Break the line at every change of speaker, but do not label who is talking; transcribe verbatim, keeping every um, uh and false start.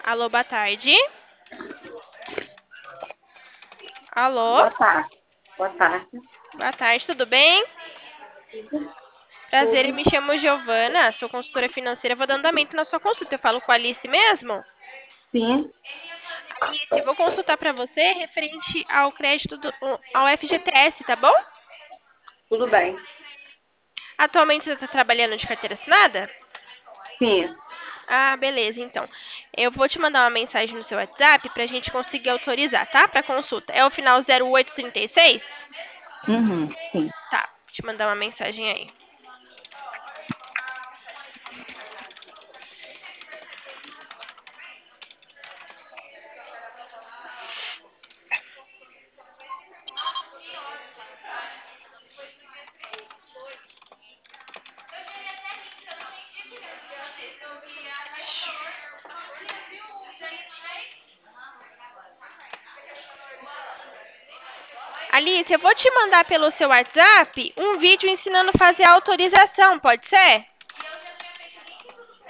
Alô, boa tarde. Alô,
Boa tarde. Boa tarde.
boa tarde, tudo bem? Prazer, eu
Tudo?
me chamo Giovana, sou consultora financeira, vou dando andamento na sua consulta. Eu falo com a Alice mesmo?
Sim,
Alice, vou consultar para você referente ao crédito do, ao F G T S, tá bom?
tudo bem.
Atualmente você está trabalhando de carteira assinada?
Sim.
Ah, beleza, então. Eu vou te mandar uma mensagem no seu WhatsApp pra gente conseguir autorizar, tá? Pra consulta. É o final zero oito trinta e seis?
Uhum, sim.
Tá, vou te mandar uma mensagem aí. Alice, eu vou te mandar pelo seu WhatsApp um vídeo ensinando a fazer a autorização, pode ser?